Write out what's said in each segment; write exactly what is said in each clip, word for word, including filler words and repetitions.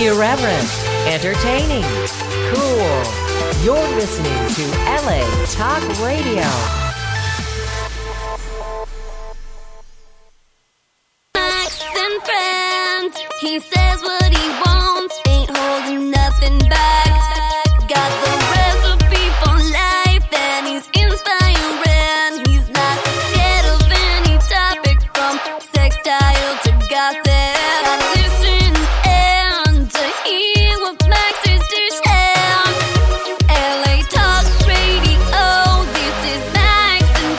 Irreverent, entertaining, cool. You're listening to L A Talk Radio. Max and friends, he says what he wants, ain't holding nothing back. Got the recipe for life and he's inspiring. He's not scared of any topic from sextile to gossip. Gotta listen and to hear what Max is dishing. L A Talk Radio, this is Max and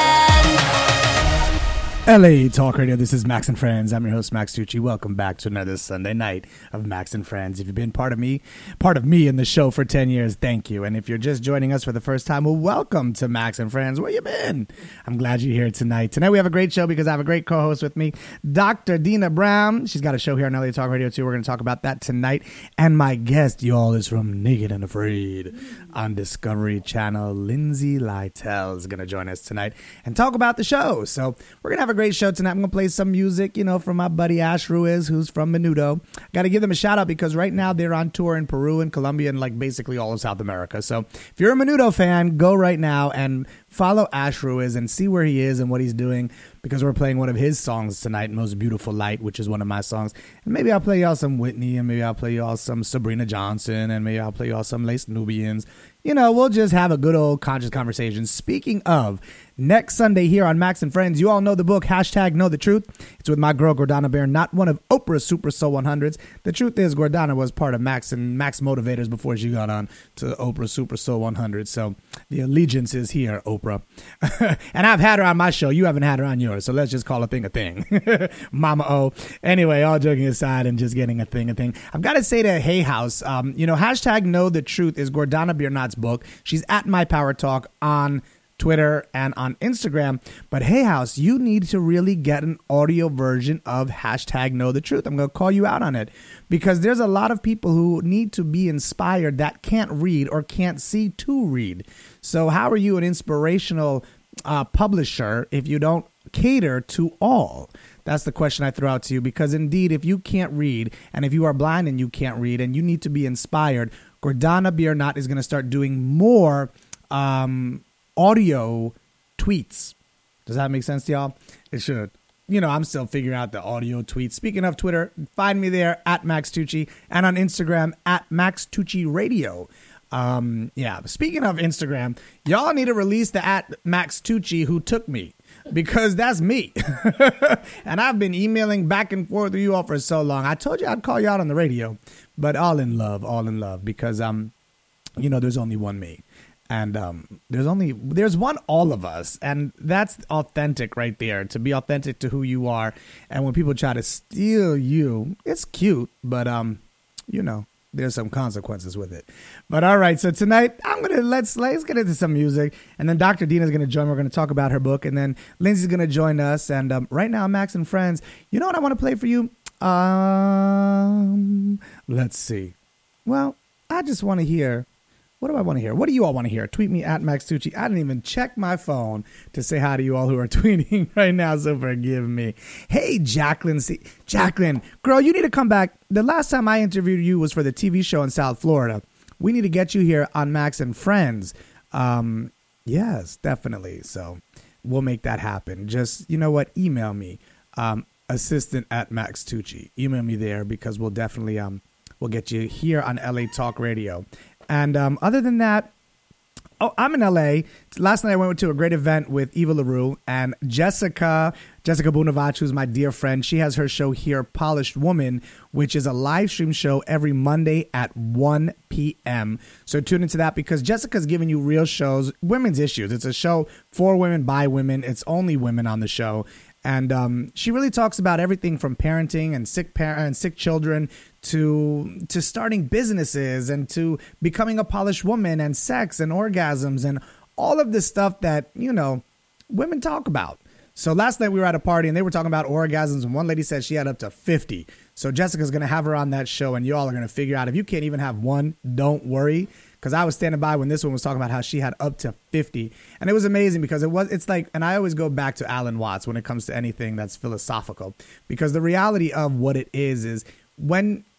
Friends. L A Talk Radio, this is Max and Friends. I'm your host, Max Tucci. Welcome back to another Sunday night of Max and Friends. If you've been part of me, part of me in the show for ten years, thank you. And if you're just joining us for the first time, well, welcome to Max and Friends. Where you been? I'm glad you're here tonight. Tonight we have a great show because I have a great co-host with me, Doctor Dina Brown. She's got a show here on L A Talk Radio too. We're going to talk about that tonight. And my guest, y'all, is from Naked and Afraid on Discovery Channel. Lindsay Lytle is going to join us tonight and talk about the show. So we're going to have a great show tonight. I'm going to play some music, you know, from my buddy Ash Ruiz, who's from Menudo. Got to give them a shout out because right now they're on tour in Peru and Colombia and like basically all of South America. So if you're a Menudo fan, go right now and follow Ash Ruiz and see where he is and what he's doing, because we're playing one of his songs tonight, Most Beautiful Light, which is one of my songs. And maybe I'll play y'all some Whitney, and maybe I'll play y'all some Sabrina Johnson, and maybe I'll play y'all some Lace Nubians. You know, we'll just have a good old conscious conversation. Speaking of, next Sunday here on Max and Friends, you all know the book, hashtag Know the Truth. It's with my girl, Gordana Bear, not one of Oprah's Super Soul one hundreds. The truth is, Gordana was part of Max and Max Motivators before she got on to Oprah's Super Soul one hundred. So the allegiance is here, Oprah. And I've had her on my show. You haven't had her on yours. So let's just call a thing a thing. Mama O. Anyway, all joking aside and just getting a thing a thing. I've got to say to Hay House, um, you know, hashtag Know the Truth is Gordana Biernat's book. She's at My Power Talk on Twitter and on Instagram. But Hay House, you need to really get an audio version of hashtag Know the Truth. I'm going to call you out on it because there's a lot of people who need to be inspired that can't read or can't see to read. So how are you an inspirational uh, publisher if you don't cater to all? That's the question I throw out to you, because indeed, if you can't read and if you are blind and you can't read and you need to be inspired, Gordana Biernat is going to start doing more um, audio tweets. Does that make sense to y'all? It should. You know, I'm still figuring out the audio tweets. Speaking of Twitter, find me there at Max Tucci, and on Instagram at Max Tucci Radio. Um, yeah, speaking of Instagram, y'all need to release the at Max Tucci who took me, because that's me. And I've been emailing back and forth with you all for so long. I told you I'd call you out on the radio, but all in love, all in love, because, um, you know, there's only one me. And um, there's only there's one all of us. And that's authentic right there, to be authentic to who you are. And when people try to steal you, it's cute. But, um, you know, there's some consequences with it. But all right. So tonight, I'm going to let's let's get into some music. And then Doctor Dina is going to join. We're going to talk about her book. And then Lindsay's going to join us. And um, right now, Max and Friends, you know what I want to play for you? Um, let's see. Well, I just want to hear. What do I want to hear? What do you all want to hear? Tweet me at Max Tucci. I didn't even check my phone to say hi to you all who are tweeting right now, so forgive me. Hey, Jacqueline. See, Jacqueline, girl, you need to come back. The last time I interviewed you was for the T V show in South Florida. We need to get you here on Max and Friends. Um, yes, definitely. So we'll make that happen. Just, you know what? Email me, um, assistant at Max Tucci. Email me there, because we'll definitely um we'll get you here on L A Talk Radio. And um, other than that, oh, I'm in L A. Last night I went to a great event with Eva LaRue and Jessica, Jessica Bunavach, who's my dear friend. She has her show here, Polished Woman, which is a live stream show every Monday at one p.m. So tune into that, because Jessica's giving you real shows, women's issues. It's a show for women, by women. It's only women on the show. And um, she really talks about everything from parenting and sick parent and sick children to to starting businesses and to becoming a polished woman and sex and orgasms and all of this stuff that, you know, women talk about. So last night we were at a party and they were talking about orgasms, and one lady said she had up to fifty. So Jessica's going to have her on that show, and you all are going to figure out, if you can't even have one, don't worry. Because I was standing by when this one was talking about how she had up to fifty. And it was amazing, because it was, it's like, and I always go back to Alan Watts when it comes to anything that's philosophical, because the reality of what it is, is when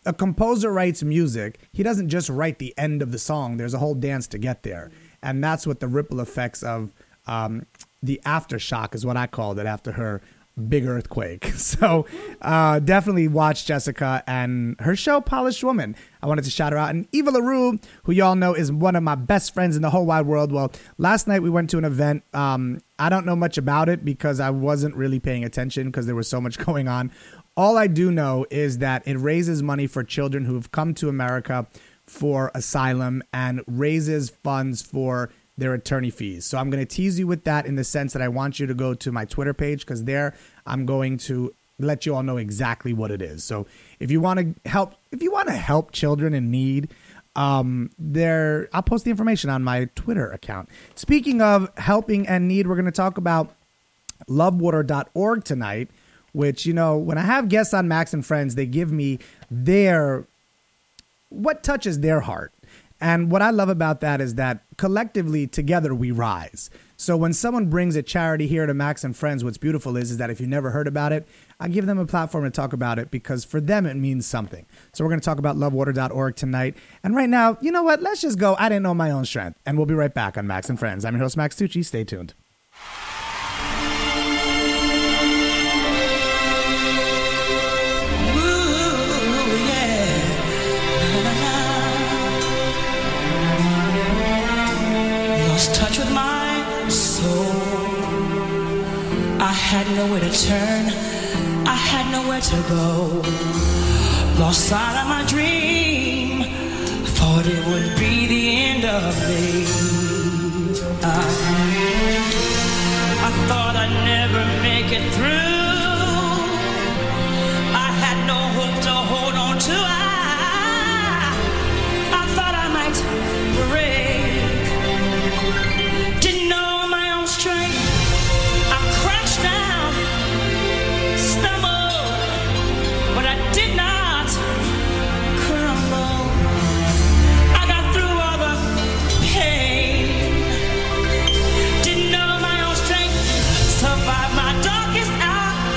a composer writes music, he doesn't just write the end of the song. There's a whole dance to get there. And that's what the ripple effects of um, the aftershock is what I called it after her big earthquake. So uh, definitely watch Jessica and her show, Polished Woman. I wanted to shout her out. And Eva LaRue, who y'all know is one of my best friends in the whole wide world. Well, last night we went to an event. Um, I don't know much about it because I wasn't really paying attention because there was so much going on. All I do know is that it raises money for children who have come to America for asylum and raises funds for their attorney fees. So I'm going to tease you with that in the sense that I want you to go to my Twitter page because there I'm going to let you all know exactly what it is. So if you want to help, if you want to help children in need, um, there I'll post the information on my Twitter account. Speaking of helping and need, we're going to talk about love water dot org tonight, which, you know, when I have guests on Max and Friends, they give me their, what touches their heart. And what I love about that is that collectively together we rise. So when someone brings a charity here to Max and Friends, what's beautiful is, is that if you never heard about it, I give them a platform to talk about it because for them it means something. So we're going to talk about love water dot org tonight. And right now, you know what? Let's just go. I didn't know my own strength. And we'll be right back on Max and Friends. I'm your host, Max Tucci. Stay tuned. Touch with my soul. I had nowhere to turn, I had nowhere to go. Lost sight of my dream, thought it would be the end of me. I, I thought I'd never make it through. I had no hope to hold on to. I, I thought I might break. Didn't know my own strength. I crashed down, stumbled, but I did not crumble. I got through all the pain. Didn't know my own strength. Survived my darkest hour.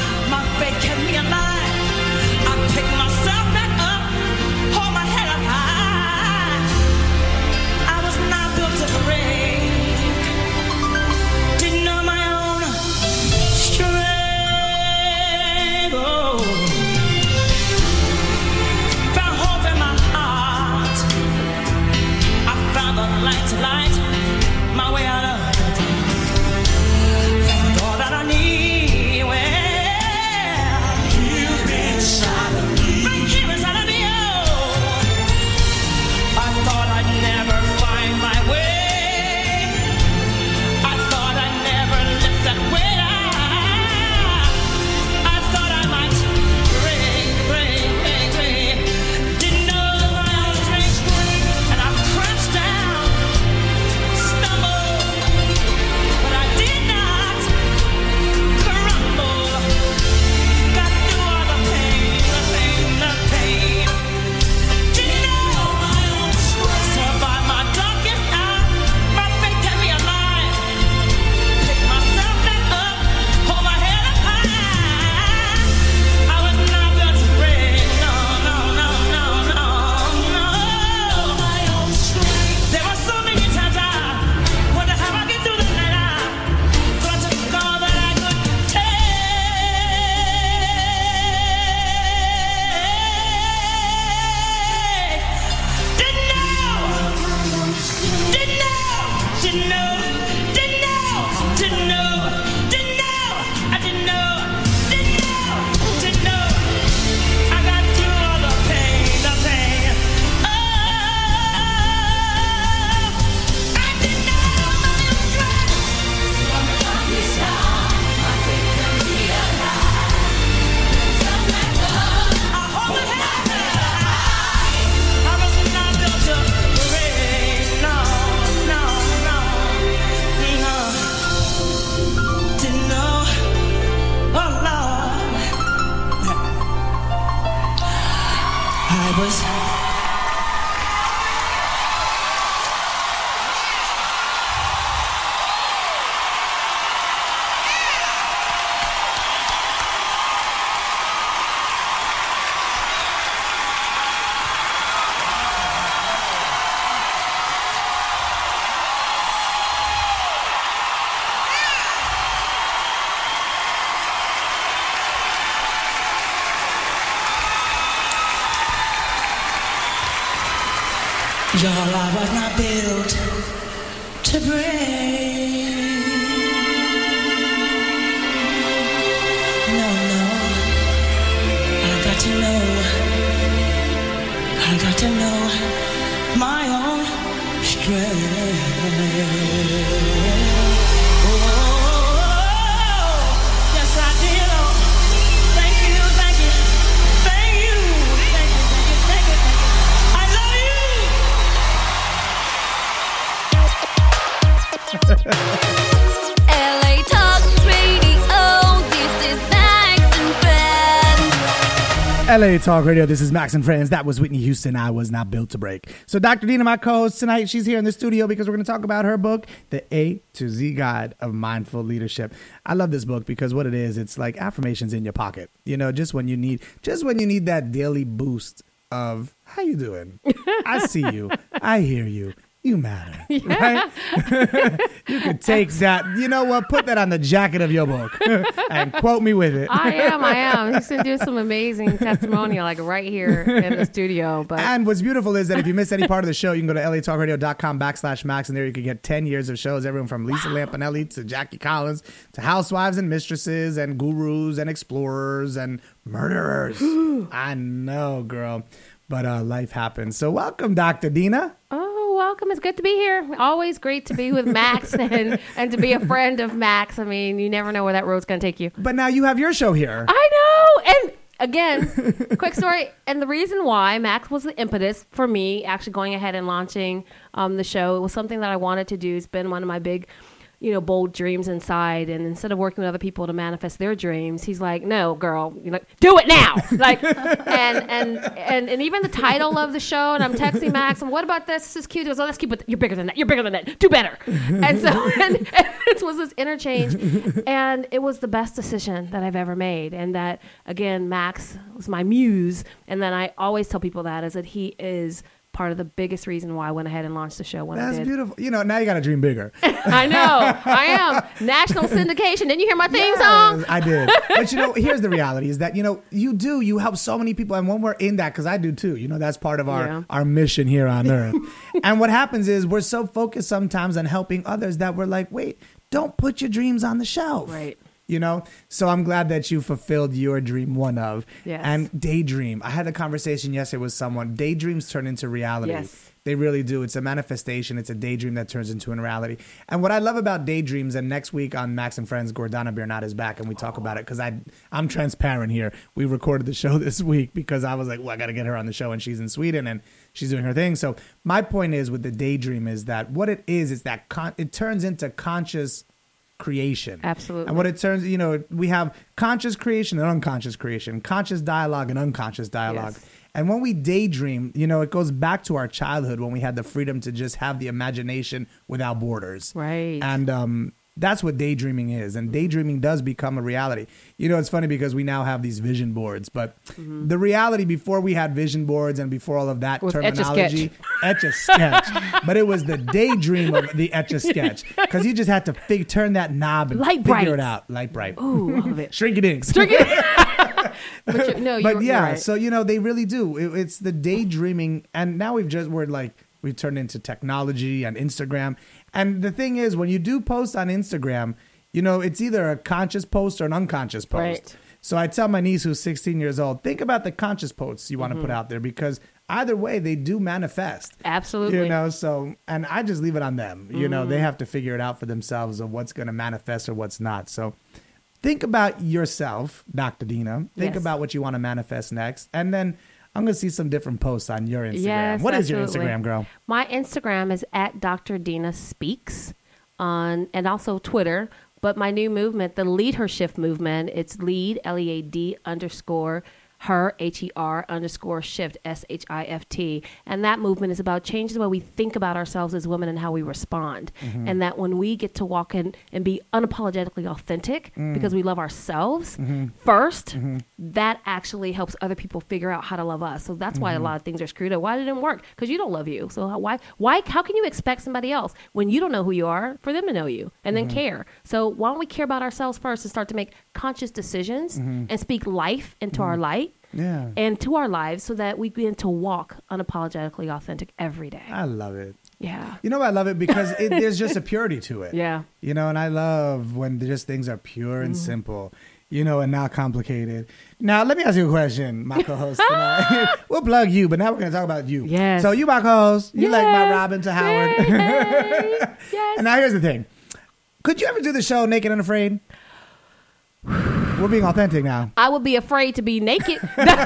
Y'all, I was not built to break. No, no. I got to know. I got to know my own strength. Oh, yes, I did. Oh, thank you, thank you, thank you, thank you, thank you, thank you, thank you. I love you. L A Talk Radio, this is Max and Friends. L A Talk Radio, this is Max and Friends. That was Whitney Houston, I Was Not Built to Break. So Doctor Dina, my co-host tonight, she's here in the studio because we're going to talk about her book, The A to Z Guide of Mindful Leadership. I love this book because what it is, it's like affirmations in your pocket. You know, just when you need, just when you need that daily boost of, how you doing? I see you. I hear you. You matter, right? You could take that. You know what? Put that on the jacket of your book and quote me with it. I am, I am. He's going to do some amazing testimonial, like right here in the studio. But And what's beautiful is that if you miss any part of the show, you can go to latalkradio.com backslash Max, and there you can get ten years of shows, everyone from Lisa Lampanelli to Jackie Collins to housewives and mistresses and gurus and explorers and murderers. I know, girl. But uh, life happens. So welcome, Doctor Dina. oh, welcome. It's good to be here. Always great to be with Max and, and to be a friend of Max. I mean, you never know where that road's going to take you. But now you have your show here. I know. And again, quick story. And the reason why Max was the impetus for me actually going ahead and launching um, the show, it was something that I wanted to do. It's been one of my big, you know, bold dreams inside. And instead of working with other people to manifest their dreams, he's like, no, girl, you know, do it now. Like, and, and, and, and even the title of the show, and I'm texting Max, and what about this? This is cute. He goes, oh, let's keep it. You're bigger than that. You're bigger than that. Do better. And so, and, and it was this interchange, and it was the best decision that I've ever made. And that, again, Max was my muse. And then I always tell people that is that he is part of the biggest reason why I went ahead and launched the show when That's I did. beautiful. You know, now you got to dream bigger. I know. I am. National syndication. Didn't you hear my theme Yes, song? I did. But, you know, here's the reality is that, you know, you do. You help so many people. And when we're in that, because I do too, you know, that's part of our, Yeah. our mission here on Earth. And what happens is we're so focused sometimes on helping others that we're like, wait, don't put your dreams on the shelf. Right. You know, so I'm glad that you fulfilled your dream, one of. Yes. And daydream. I had a conversation yesterday with someone. Daydreams turn into reality. Yes. They really do. It's a manifestation. It's a daydream that turns into a reality. And what I love about daydreams, and next week on Max and Friends, Gordana Bernat is back, and we talk about it because I I'm transparent here. We recorded the show this week because I was like, well, I got to get her on the show, and she's in Sweden and she's doing her thing. So my point is with the daydream is that what it is is that con- it turns into conscious creation. Absolutely. And what it turns, you know, we have conscious creation and unconscious creation, conscious dialogue and unconscious dialogue. Yes. And when we daydream, you know, it goes back to our childhood when we had the freedom to just have the imagination without borders. Right. And um, that's what daydreaming is. And daydreaming does become a reality. You know, it's funny because we now have these vision boards, but Mm-hmm. the reality before we had vision boards and before all of that Was terminology, Etch-a-Sketch. But it was the daydream of the Etch-a-Sketch because you just had to fig- turn that knob and Light figure bright. it out. Light bright. Ooh, all of it. Shrink it in. But you, no, But you're, yeah, you're right. so you know they really do. It, it's the daydreaming, and now we've just we're like we've turned into technology and Instagram. And the thing is, when you do post on Instagram, you know it's either a conscious post or an unconscious post. Right. So I tell my niece who's sixteen years old, think about the conscious posts you want to put out there because either way they do manifest. Absolutely. You know, so and I just leave it on them. You know, they have to figure it out for themselves of what's going to manifest or what's not. So. Think about yourself, Doctor Dina. Think Yes. about what you want to manifest next. And then I'm going to see some different posts on your Instagram. Yes, What is your absolutely. Instagram, girl? My Instagram is at Doctor Dina Speaks on, and also Twitter. But my new movement, the Lead Her Shift movement, it's lead, L E A D underscore her, H E R underscore shift, S H I F T. And that movement is about changing the way we think about ourselves as women and how we respond. Mm-hmm. And that when we get to walk in and be unapologetically authentic Mm. because we love ourselves Mm-hmm. 1st, that actually helps other people figure out how to love us. So that's why Mm-hmm. a lot of things are screwed up. Why did it didn't work? Because you don't love you. So how- why, why, how can you expect somebody else when you don't know who you are for them to know you and then care? So why don't we care about ourselves first and start to make conscious decisions and speak life into our light? Yeah. and to our lives so that we begin to walk unapologetically authentic every day. I love it. Yeah. You know, I love it because it, there's just a purity to it. Yeah. You know, and I love when just things are pure and simple, you know, and not complicated. Now, let me ask you a question, my co-host tonight. We'll plug you, but now we're going to talk about you. Yes. So you, my co-host, you like my Yes. Robin to Howard. Yay. Yes. And now here's the thing. Could you ever do the show Naked and Afraid? We're being authentic now. I would be afraid to be naked.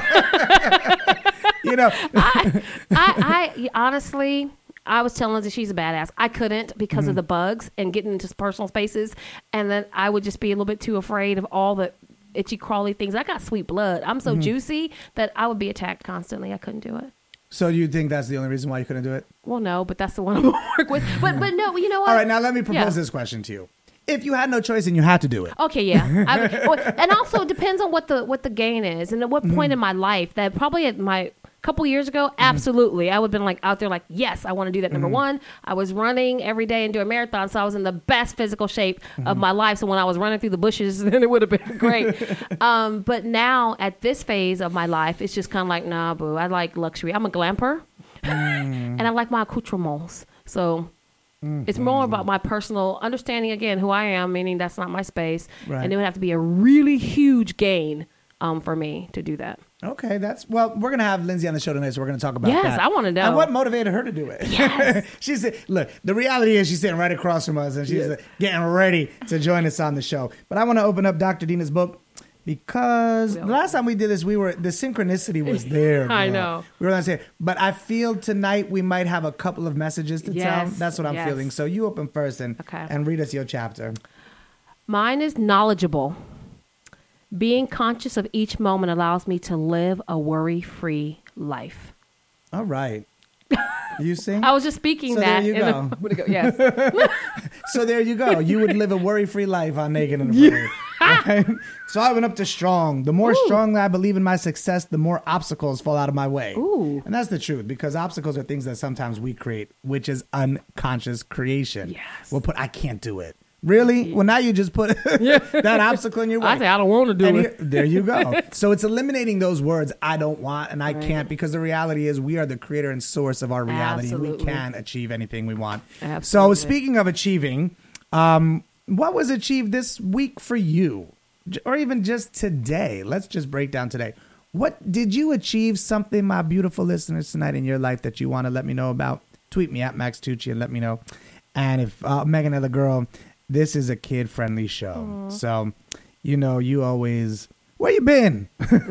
You know, I, I, I honestly, I was telling Lindsay she's a badass. I couldn't because Mm-hmm. of the bugs and getting into personal spaces, and then I would just be a little bit too afraid of all the itchy crawly things. I got sweet blood. I'm so Mm-hmm. juicy that I would be attacked constantly. I couldn't do it. so you think that's the only reason why you couldn't do it? Well, no, but that's the one I'm gonna work with. But but no, you know what? All right, now let me propose Yeah. this question to you. If you had no choice and you had to do it, Okay, yeah, I, well, and also it depends on what the what the gain is and at what point in my life. That probably at my couple years ago, absolutely, I would have been like out there, like, yes, I want to do that. Number one, I was running every day and doing marathons, so I was in the best physical shape of my life. So when I was running through the bushes, then it would have been great. um, but now at this phase of my life, it's just kind of like, nah, boo, I like luxury. I'm a glamper, and I like my accoutrements. So. It's more about my personal understanding, again, who I am, meaning that's not my space. Right. And it would have to be a really huge gain um, for me to do that. okay, that's well. We're gonna have Lindsay on the show tonight, so we're gonna talk about Yes, that. I wanna know. And what motivated her to do it? Yes. She said, "Look, the reality is she's sitting right across from us, and she's uh, getting ready to join us on the show." But I want to open up Doctor Dina's book because the last time we did this, we were the synchronicity was there. I girl. know. We were gonna say, but I feel tonight we might have a couple of messages to tell. Yes, That's what I'm yes. feeling. So you open first and Okay. and read us your chapter. Mine is knowledgeable. Being conscious of each moment allows me to live a worry-free life. All right. You sing? I was just speaking So that. there you in go. a moment ago. Yes. So there you go. You would live a worry-free life on Naked and Afraid. Right? So I went up to strong. The more Ooh. strongly I believe in my success, the more obstacles fall out of my way. Ooh. And that's the truth, because obstacles are things that sometimes we create, which is unconscious creation. Yes. We'll put, I can't do it. Really? Well, now you just put that obstacle in your way. I say I don't want to do And it. here- there you go. So it's eliminating those words, I don't want and I Right. can't, because the reality is we are the creator and source of our reality. And we Absolutely. can achieve anything we want. Absolutely. So speaking of achieving, um, what was achieved this week for you? J- Or even just today? Let's just break down today. What did you achieve something, my beautiful listeners, tonight in your life that you want to let me know about? Tweet me at Max Tucci and let me know. And if uh, Megan and the girl, this is a kid-friendly show. So, you know, you always, where you been?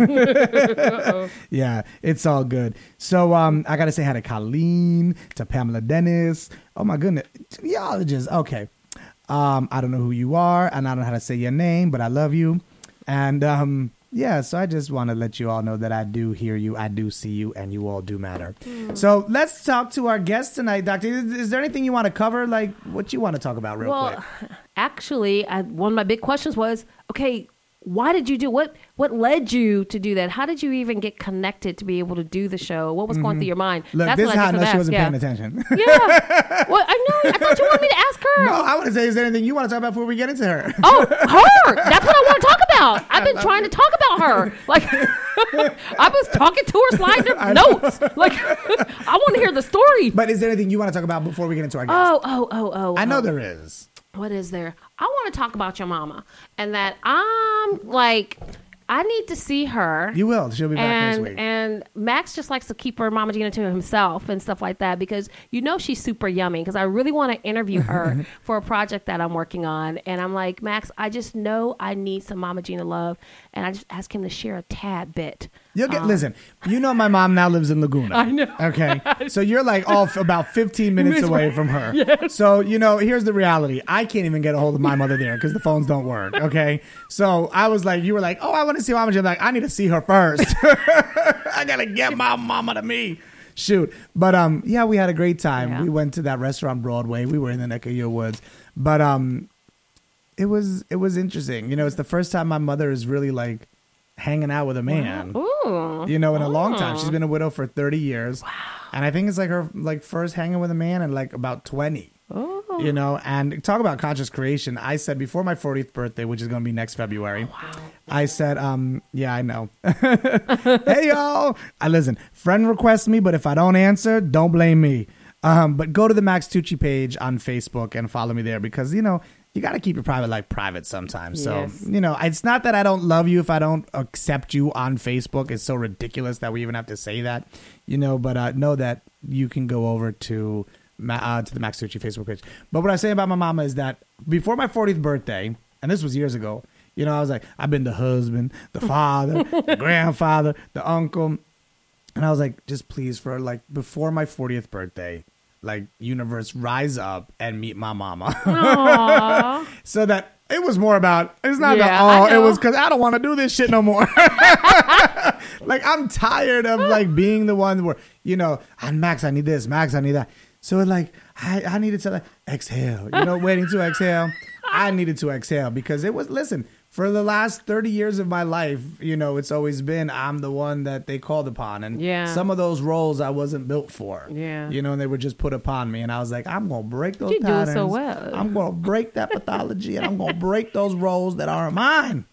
Yeah, it's all good. So um, I got to say hi to Colleen, to Pamela Dennis. Oh, my goodness. Geologist. Okay. Um, I don't know who you are, and I don't know how to say your name, but I love you. And um, yeah, so I just want to let you all know that I do hear you, I do see you, and you all do matter. So let's talk to our guest tonight, Doctor. Is, is there anything you want to cover? Like, what you want to talk about real well, quick? actually, I, one of my big questions was, okay, why did you do what? What led you to do that? How did you even get connected to be able to do the show? What was going through your mind? Look, That's this what is how I just know she asked, wasn't yeah. paying attention. Yeah. Well, I know. I thought you wanted me to ask her. No, I want to say, is there anything you want to talk about before we get into her? Oh, her! That's what I want to talk about. I've been trying to talk about her. Like, I was talking to her, sliding her notes. Like, I want to hear the story. But is there anything you want to talk about before we get into our guest? Oh, oh, oh, oh. I know oh. there is. What is there? I want to talk about your mama, and that I'm like, I need to see her. You will. She'll be back and next week. and Max just likes to keep her Mama Gina to himself and stuff like that, because you know she's super yummy. Because I really want to interview her for a project that I'm working on, and I'm like, Max, I just know I need some Mama Gina love, and I just ask him to share a tad bit. You'll get. Um, Listen, you know my mom now lives in Laguna. I know. Okay, so you're like off about fifteen minutes away from her. So you know, here's the reality. I can't even get a hold of my mother there because the phones don't work. Okay, so I was like, you were like, oh, I want to see Mama Jim. Like, I need to see her first. I gotta get my mama to me. Shoot, but um, yeah, we had a great time. Yeah. We went to that restaurant Broadway. We were in the neck of your woods, but um, it was it was interesting. You know, it's the first time my mother is really like hanging out with a man. Ooh. You know, in a long time. She's been a widow for thirty years. Wow. And I think it's like her like first hanging with a man in like about twenty. Ooh. You know, and talk about conscious creation. I said before my fortieth birthday, which is going to be next February, Wow. I said, um, yeah, I know. Hey, y'all. I listen, friend requests me, but if I don't answer, don't blame me. Um, but go to the Max Tucci page on Facebook and follow me there because, you know, you got to keep your private life private sometimes. Yes. So, you know, it's not that I don't love you if I don't accept you on Facebook. It's so ridiculous that we even have to say that, you know, but uh, know that you can go over to Ma- uh, to the Max Tucci Facebook page. But what I say about my mama is that before my fortieth birthday, and this was years ago, you know, I was like, I've been the husband, the father, the grandfather, the uncle. And I was like, just please, for like before my fortieth birthday, like universe, rise up and meet my mama. Aww. So that it was more about, it's not Yeah, that, I oh, it know. was because I don't want to do this shit no more. Like, I'm tired of like being the one where, you know, and Max, I need this, Max, I need that. So it's like, I, I needed to like exhale, you know, waiting to exhale. I needed to exhale because it was, listen, for the last thirty years of my life, you know, it's always been I'm the one that they called upon. And Yeah. some of those roles I wasn't built for. Yeah. You know, and they were just put upon me. And I was like, I'm going to break those You do patterns. so well. I'm going to break that pathology and I'm going to break those roles that aren't mine.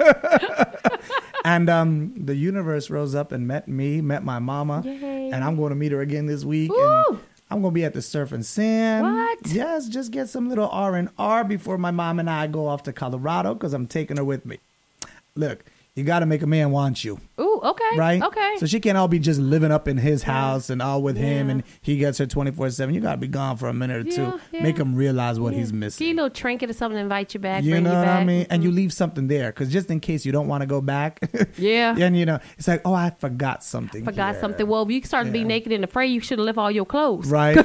And um, the universe rose up and met me, met my mama. Yay. And I'm going to meet her again this week. Woo. And I'm going to be at the Surf and Sand. What? Yes, just get some little R and R before my mom and I go off to Colorado because I'm taking her with me. Look, you got to make a man want you. Ooh, okay. Right? Okay. So she can't all be just living up in his house and all with him Yeah. and he gets her twenty-four seven. You got to be gone for a minute or Yeah, two. yeah. Make him realize what Yeah. he's Get you a missing. little trinket or something to invite you back, You bring know you what back. I mean? And you Mhm. leave something there because just in case you don't want to go back. Yeah. And, you know, it's like, oh, I forgot something. Forgot here. something. Well, if you start to be Yeah. naked and afraid, you should have left all your clothes. Right.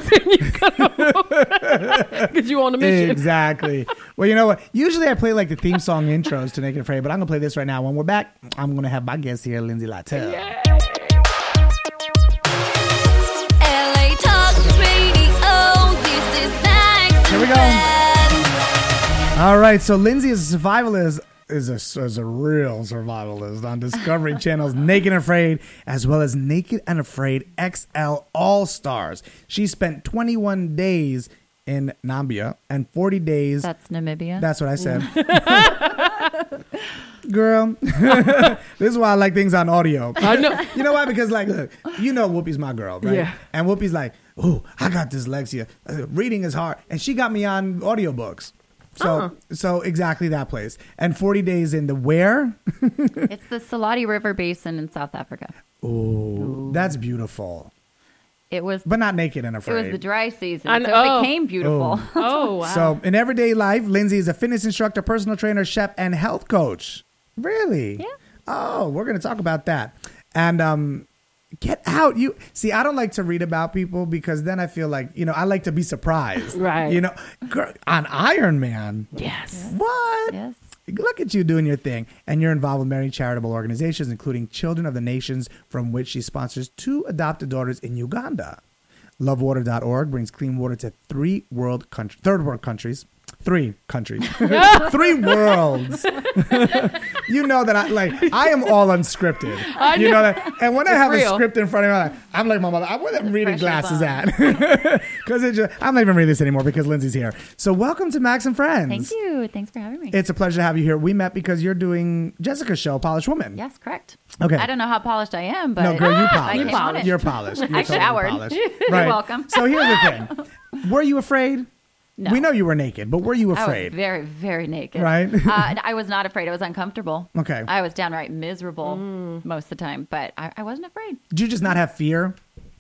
Because you on a mission. Exactly. Well, you know what? Usually I play like the theme song intros to Naked and Afraid, but I'm going to play this right now. When we're back, I'm going to have my guest here, Lindsay Littell. Yeah. L A Talk Radio. This is Max. Here we go. Friends. All right, so Lindsay is a survivalist, is a, is a real survivalist on Discovery Channel's Naked and Afraid, as well as Naked and Afraid X L All Stars. She spent twenty-one days in Nambia and forty days. That's Namibia. That's what I said. Girl, this is why I like things on audio. I know. You know why? Because, like, look, you know Whoopi's my girl, right? Yeah. And Whoopi's like, oh, I got dyslexia. Uh, reading is hard. And she got me on audiobooks. So, Uh-huh. so exactly that place. And forty days in the where? It's the Salati River Basin in South Africa. Oh, that's beautiful. It was But not naked and it afraid. was the dry season, I so know. it became beautiful. Oh. Oh, wow. So, in everyday life, Lindsay is a fitness instructor, personal trainer, chef, and health coach. Really? Yeah. Oh, we're going to talk about that. And um, get out. You see, I don't like to read about people because then I feel like, you know, I like to be surprised. Right. You know, girl, on Iron Man. yes. What? Yes. Look at you doing your thing. And you're involved with many charitable organizations, including Children of the Nations, from which she sponsors two adopted daughters in Uganda. love water dot org brings clean water to three world country, third world countries. Three countries. Three worlds. You know that I like I am all unscripted. I You know. know that. And when I It's have real. a script in front of me, I'm like, I'm like my mother. I where them reading pressure's glasses at? Because it just I'm not even reading this anymore because Lindsay's here. So welcome to Max and Friends. Thank you. Thanks for having me. It's a pleasure to have you here. We met because you're doing Jessica's show, Polished Woman. Yes, correct. Okay. I don't know how polished I am, but No, girl, you I polished. came on it. You're polished. You're I totally showered. polished. You're Right. welcome. So here's the thing. Were you afraid? No. We know you were naked, but were you I afraid? was very, very naked. Right? uh, I was not afraid. I was uncomfortable. Okay. I was downright miserable most of the time, but I, I wasn't afraid. Did you just not have fear?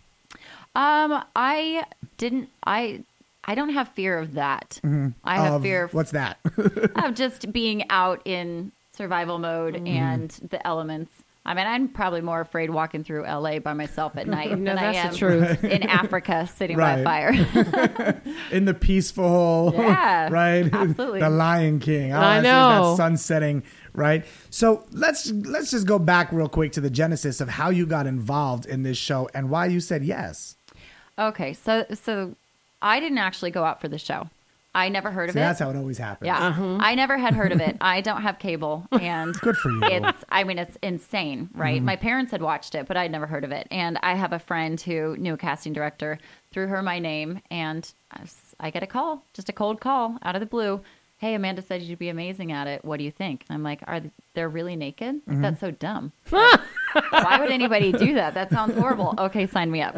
Um, I didn't. I I don't have fear of that. I have Of- fear of, What's that? of just being out in survival mode Mm-hmm. and the elements. I mean, I'm probably more afraid walking through L A by myself at night No, than I that's am the truth. in Africa sitting by Right. a fire. In the peaceful, Yeah, right? absolutely. The Lion King. Oh, I it's just know. that sun setting, right? So let's let's just go back real quick to the genesis of how you got involved in this show and why you said yes. Okay, so so I didn't actually go out for the show. I never heard of See, it. that's how it always happens. Yeah, I never had heard of it. I don't have cable, and Good for you. It's, I mean, it's insane, right? Mm-hmm. My parents had watched it, but I'd never heard of it. And I have a friend who knew a casting director, threw her my name, and I, was, I get a call, just a cold call out of the blue. Hey, Amanda said you'd be amazing at it. What do you think? And I'm like, are they really naked? Like, Mm-hmm. that's so dumb. Like, why would anybody do that? That sounds horrible. Okay, sign me up.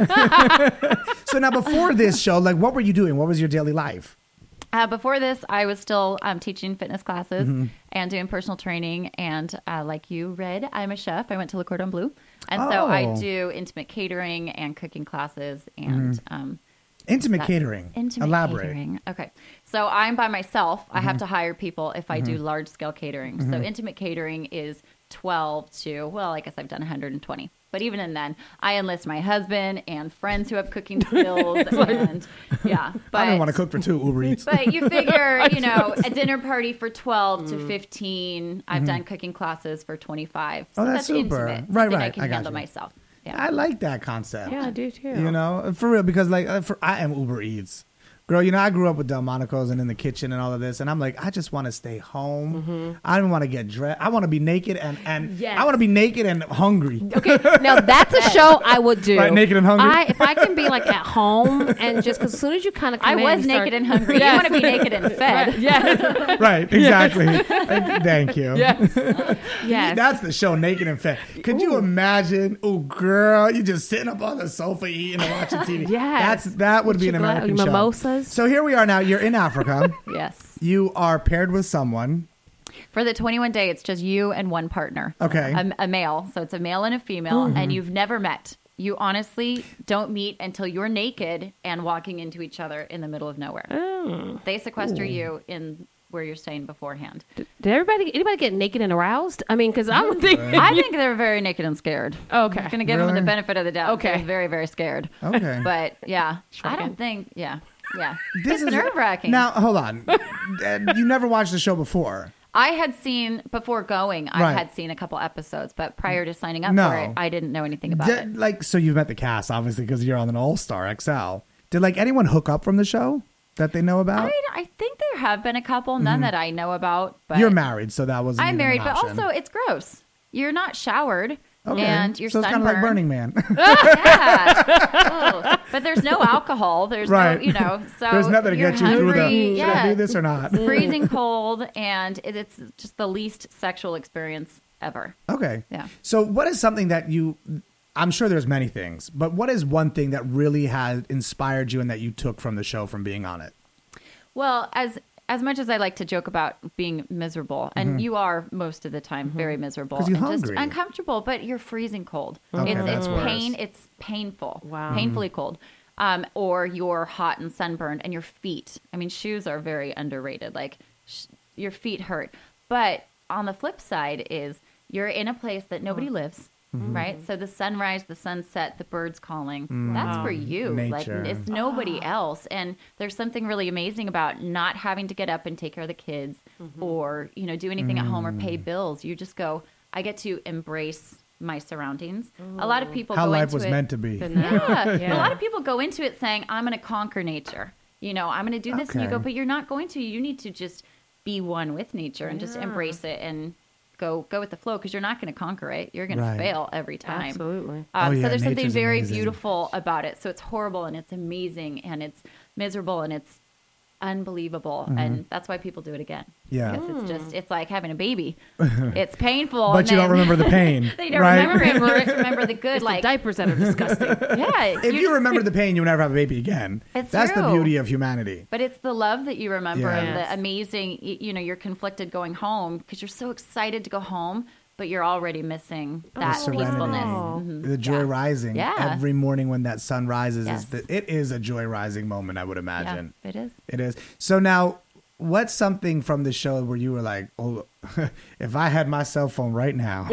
So now, before this show, like, what were you doing? What was your daily life? Uh, before this, I was still um, teaching fitness classes Mm-hmm. and doing personal training. And uh, like you read, I'm a chef. I went to Le Cordon Bleu. And so I Oh. do intimate catering and cooking classes and um, Intimate that- catering. Intimate Elaborate. catering. Okay. So I'm by myself. I Mm-hmm. have to hire people if I do large scale catering. So intimate catering is twelve to, well, I guess I've done one hundred twenty. But even in then, I enlist my husband and friends who have cooking skills. and yeah. But, I don't want to cook for two Uber Eats. But you figure, you know, a dinner party for twelve to fifteen. I've done cooking classes for twenty-five. Mm-hmm. Oh, So that's super. intimate. Right, Something right. I can I got handle you. myself. Yeah. I like that concept. Yeah, I do too. You know, for real, because like uh, for, I am Uber Eats. Girl, you know, I grew up with Delmonico's and in the kitchen and all of this, and I'm like, I just want to stay home. I don't want to get dressed. I want to be naked and, and Yes. I want to be naked and hungry. Okay, now that's a show I would do. Right, naked and hungry? I, if I can be like at home and just because as soon as you kind of I was naked and hungry. You want to be naked and fed. Yeah, Right, exactly. Uh, Thank you. yes, yes. That's the show, Naked and Fed. Could you imagine? Oh, girl, you just sitting up on the sofa eating and watching T V. Yes. That's that would With be an your gla- American your show. mimosas. So here we are now. You're in Africa. Yes. You are paired with someone. For the twenty-one day, it's just you and one partner. Okay. A, a male. So it's a male and a female, and you've never met. You honestly don't meet until you're naked and walking into each other in the middle of nowhere. They sequester you in where you're staying beforehand. Did everybody anybody get naked and aroused? I mean, because I'm thinking. I think they're very naked and scared. Okay. I'm going to give them Really? the benefit of the doubt. Okay. They're very, very scared. Okay. But yeah, I Shocking. don't think, yeah, yeah. This it's is nerve wracking. Now, hold on. Uh, you never watched the show before. I had seen, before going, I Right. had seen a couple episodes, but prior to signing up No. for it, I didn't know anything about Did- it. like, so you've met the cast, obviously, because you're on an All Star X L. Did like anyone hook up from the show that they know about? I, I think there have been a couple, none that I know about. But Mm-hmm. You're married, so that wasn't. I'm even an married, but option. also it's gross. You're not showered, Okay. and you're so it's kind sunburned. of like Burning Man. Yeah. Ugh. But there's no alcohol. There's Right. no, you know, so There's nothing to you're get you through the. hungry. Should yeah. I do this or not? It's freezing cold, and it, it's just the least sexual experience ever. Okay. Yeah. So, what is something that you? I'm sure there's many things, but what is one thing that really has inspired you and that you took from the show from being on it? Well, as as much as I like to joke about being miserable, and you are most of the time very miserable 'Cause you're and just hungry. uncomfortable, but you're freezing cold. Okay, it's that's it's worse. pain. It's painful. Wow. Painfully cold. Um, or you're hot and sunburned, and your feet. I mean, shoes are very underrated. Like sh- your feet hurt. But on the flip side is you're in a place that nobody lives. Right, so the sunrise, the sunset, the birds calling—that's for you. Nature. Like it's nobody else. And there's something really amazing about not having to get up and take care of the kids, or you know, do anything at home or pay bills. You just go. I get to embrace my surroundings. A lot of people How go life into was it, meant to be. Yeah. Yeah. A lot of people go into it saying, "I'm going to conquer nature." You know, I'm going to do this, and you Okay. go, but you're not going to. You need to just be one with nature and just Yeah. embrace it and go go with the flow, because you're not going to conquer it. You're going Right. to fail every time. Absolutely. Um, Oh, yeah, so there's something nature's very amazing. beautiful about it. So it's horrible and it's amazing and it's miserable and it's unbelievable, and that's why people do it again. Mm-hmm. Yeah. Because it's just it's like having a baby. It's painful, But and you don't then remember the pain. they don't right? remember it. Just remember the good. It's Like the diapers that are disgusting. yeah, If you remember the pain, you will never have a baby again. It's That's the true. beauty of humanity. But it's the love that you remember Yeah. and Yes. the amazing, y- you know, you're conflicted going home because you're so excited to go home, but you're already missing that serenity. peacefulness. Oh. Mhm. The joy Yeah. rising Yeah. every morning when that sun rises. Yes. Is the, it is a joy rising moment, I would Yeah, imagine. it is. It is. So now, what's something from the show where you were like, oh, if I had my cell phone right now,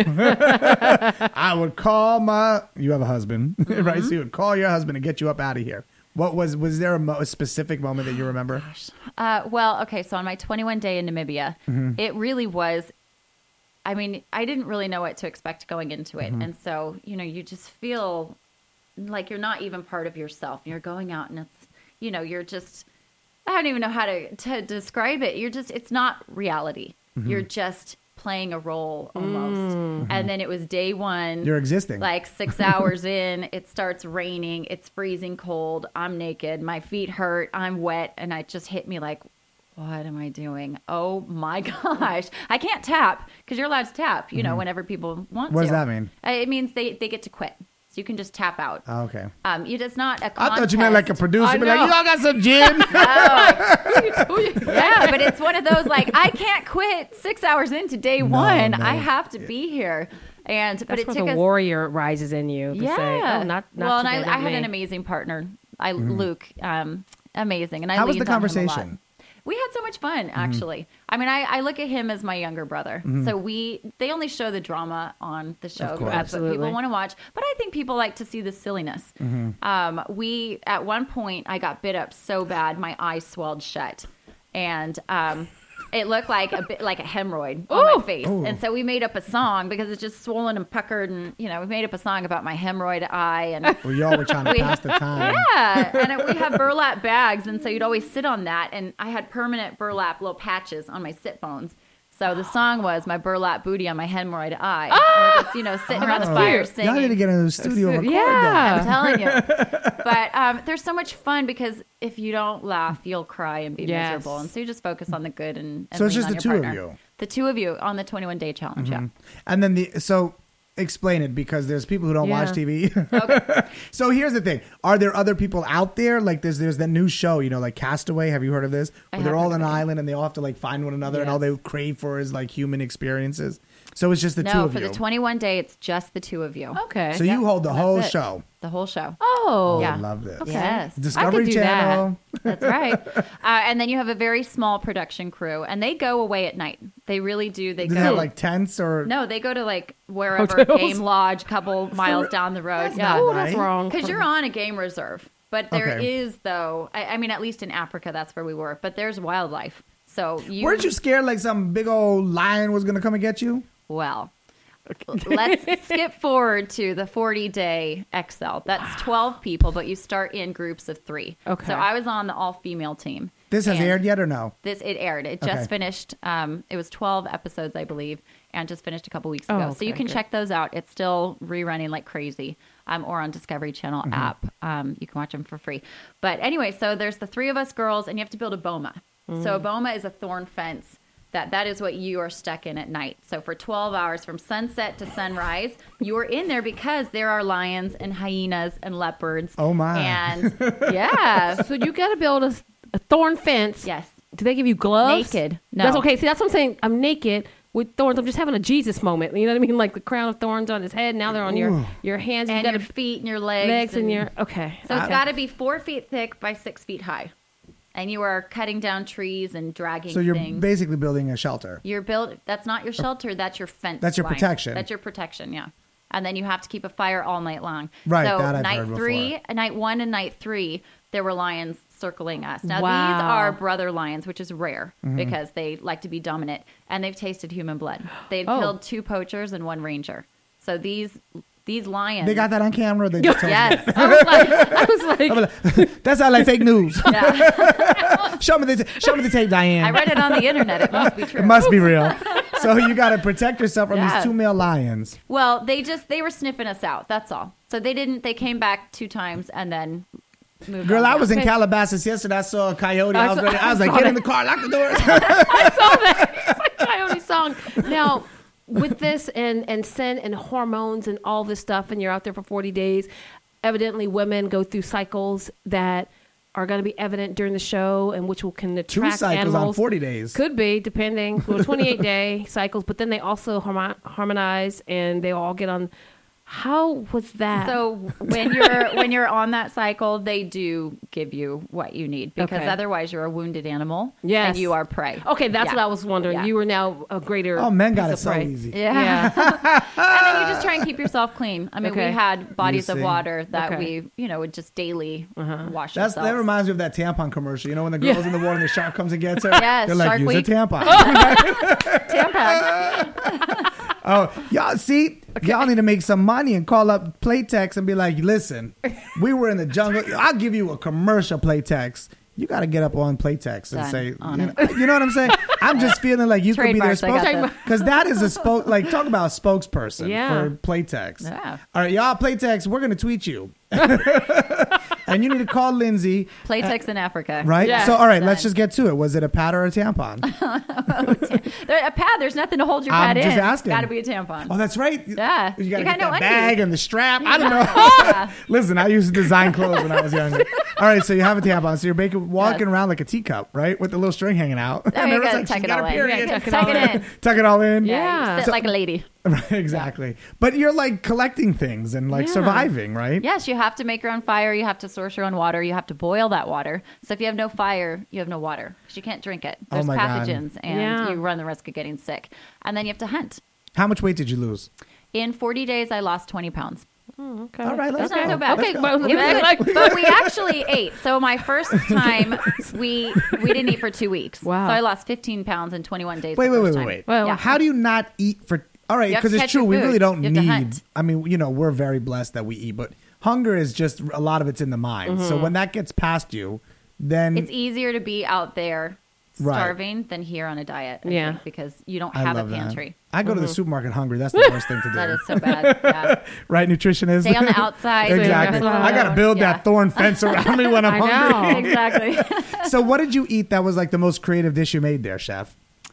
I would call my, you have a husband, right? So you would call your husband and get you up out of here. What was, was there a, mo- a specific moment that you remember? Uh, well, okay, so on my twenty-one day in Namibia, Mm-hmm. it really was. I mean, I didn't really know what to expect going into it, Mm-hmm. and so you know, you just feel like you're not even part of yourself. You're going out, and it's you know, you're just. I don't even know how to to describe it. You're just. It's not reality. Mm-hmm. You're just playing a role almost. Mm. And then it was day one. You're existing. Like six hours in, it starts raining. It's freezing cold. I'm naked. My feet hurt. I'm wet. And it just hit me like, what am I doing? Oh my gosh. I can't tap because you're allowed to tap, you know, mm-hmm. whenever people want what to. What does that mean? Uh, It means they, they get to quit. So you can just tap out. Oh, okay. Um, it is not a contest. I thought you meant like a producer. Be like, y'all got some gin? No. Yeah, but it's one of those like, I can't quit six hours into day No, one. no. I have to be here. And but That's it where took the us, warrior rises in you. To yeah. say, oh, not, not well, and today, I, not I had me. an amazing partner, I Luke, um, amazing, and I How was the leaned on him a lot. conversation? We had so much fun, actually. Mm-hmm. I mean, I, I look at him as my younger brother. Mm-hmm. So we, they only show the drama on the show. Of course. That's what people Absolutely. want to watch. But I think people like to see the silliness. Mm-hmm. Um, we, at one point, I got bit up so bad, my eye swelled shut. And um, it looked like a bit like a hemorrhoid on my face. Ooh. And so we made up a song because it's just swollen and puckered. And, you know, we made up a song about my hemorrhoid eye. And Well, y'all were trying to We- pass the time. yeah, and it, we had burlap bags, and so you'd always sit on that. And I had permanent burlap little patches on my sit bones. So the song was "My Burlap Booty on My Hemorrhoid Eye." Ah! And we're just, you know, sitting around the Oh. fire Y'all singing. need to get into the studio and record Yeah. I'm telling you. But um, there's so much fun because if you don't laugh, you'll cry and be Yes. miserable. And so you just focus on the good and, and So it's lean just on the your two of partner. you? The two of you on the twenty-one day challenge. that. And then the, so explain it because there's people who don't Yeah. watch T V. Yeah. Okay. So here's the thing. Are there other people out there? Like there's there's that new show, you know, like Castaway. Have you heard of this? I Where they're have all heard on an of it. island and they all have to like find one another and Yes. all they crave for is like human experiences. So it's just the two No, of for you. the twenty-one day, it's just the two of you. Okay. so you hold the That's whole it. show. The whole show. oh. Yeah. I love this. Okay. Yes. Discovery I could do Channel. That's right. Uh, and then you have a very small production crew, and they go away at night. They really do. They Do go they have like tents or no, they go to like wherever Hotels? game lodge, couple miles down the road. That's Yeah, not Oh, that's Right. wrong. because you're on a game reserve. But there is Okay. though. I, I mean, at least in Africa, that's where we were. But there's wildlife. So you weren't you scared like some big old lion was gonna come and get you? well. Let's skip forward to the forty day X L. That's twelve people, but you start in groups of three. Okay. So I was on the all female team. This has And- aired yet or no? This it aired. It Okay. just finished. Um, it was twelve episodes, I believe, and just finished a couple weeks Oh, ago. okay, so you can good. check those out. It's still rerunning like crazy, um, or on Discovery Channel Mm-hmm. app. Um, you can watch them for free. But anyway, so there's the three of us girls, and you have to build a boma. Mm. So a boma is a thorn fence. That that is what you are stuck in at night. So for twelve hours from sunset to sunrise, you are in there because there are lions and hyenas and leopards. Oh, my. And yeah, So you got to build a, a thorn fence. yes. Do they give you gloves? Naked. No. That's okay. See, that's what I'm saying. I'm naked with thorns. I'm just having a Jesus moment. You know what I mean? Like the crown of thorns on his head. Now they're on your Ooh. your hands. And you got your to feet and your legs. legs and your okay. So it's okay. got to be four feet thick by six feet high, and you are cutting down trees and dragging. So you're things. basically building a shelter. You're built. That's not your shelter. That's your fence. That's your line. protection. That's your protection. Yeah. And then you have to keep a fire all night long. Right, So that I've night heard three, before. night one, and night three, there were lions circling us. Now these Wow. are brother lions, which is rare Mm-hmm. because they like to be dominant, and they've tasted human blood. They've Oh. killed two poachers and one ranger. So these these lions. They got that on camera. They just told Yes. I was like, I was like, you. That's not like fake news. Yeah. show me the show me the tape, Diane. I read it on the internet. It must be true. It must be real. So you got to protect yourself from Yeah. these two male lions. Well, they just they were sniffing us out. That's all. So they didn't. They came back two times and then moved Girl, on I was in Okay. Calabasas yesterday. I saw a coyote. I, I was saw- ready. I was I like, saw get in that. the car, lock the doors. I saw that. It's like Coyote song. Now, with this and and scent and hormones and all this stuff, and you're out there for forty days. Evidently, women go through cycles that are going to be evident during the show, and which will can Two attract cycles on animals. forty days. Could be depending. Well, twenty-eight day cycles, but then they also harmo- harmonize, and they all get on. How was that? So when you're when you're on that cycle, they do give you what you need because Okay. other you're a wounded animal. Yes. And you are prey. okay, that's Yeah. what I was wondering. Yeah. You were now a greater. Oh, men got piece it of so prey. easy. Yeah. Yeah. And then you just try and keep yourself clean. I mean, Okay. we had bodies You of see. water that Okay. we, you know, would just daily Uh-huh. wash That's ourselves. that reminds me of that tampon commercial. You know when the girl's Yeah. in the water and the shark comes and gets her. Yes, they're like, Shark use Week. a tampon. Tampax. Oh, y'all see, y'all need to make some money and call up Playtex and be like, listen, we were in the jungle. I'll give you a commercial Playtex. you got to get up on Playtex and Done. say, On you it. know, you know what I'm saying? I'm just feeling like you could be their Trademarks, I got spokesperson. Because that is a spoke, like, talk about a spokesperson Yeah. for Playtex. Yeah. All right, y'all, Playtex, we're going to tweet you. And you need to call Lindsay. Playtex in Africa. Right? Yeah. So, all right, Done. let's just get to it. Was it a pad or a tampon? There, a pad. There's nothing to hold your I'm pad just in. asking. Got to be a tampon. Oh, that's right. Yeah. You got to You get got no that undies. bag and the strap. I don't know. Listen, I used to design clothes when I was younger. All right, so you have a tampon. So you're making, walking Yes. around like a teacup, right? With the little string hanging out. Oh, And you everyone's gotta like, tuck she's it got all a in. period. Yeah, Tuck it tuck all it in. in. Tuck it all in. Yeah. You sit like a lady. Right, exactly. But you're like collecting things and like Yeah. surviving, right? Yes, you have to make your own fire. You have to source your own water. You have to boil that water. So if you have no fire, you have no water because you can't drink it. Oh There's my God. pathogens, and Yeah. you run the risk of getting sick. And then you have to hunt. How much weight did you lose? In forty days, I lost twenty pounds. Okay. All right, let's That's not go. so bad. Let's Okay, go. but- It was Like- good, but we actually ate. So my first time, we we didn't eat for two weeks. Wow. So I lost fifteen pounds in twenty-one days. Wait, the wait, first wait, wait, time. wait. Well, Yeah. How do you not eat for? All right, You have because to it's catch true. your We food. really don't You have to need. hunt. I mean, you know, we're very blessed that we eat, but hunger is just a lot of it's in the mind. So when that gets past you, then It's easier to be out there Right. starving than here on a diet. I Yeah. think, because you don't I have a love that. pantry. I go to the supermarket hungry. That's the worst thing to do. That is so bad. Yeah. Right, nutritionist. Stay on the outside. Exactly. Stay on the I got to build Yeah. that thorn fence around me when I'm I hungry. know. Exactly. So, what did you eat that was like the most creative dish you made there, chef?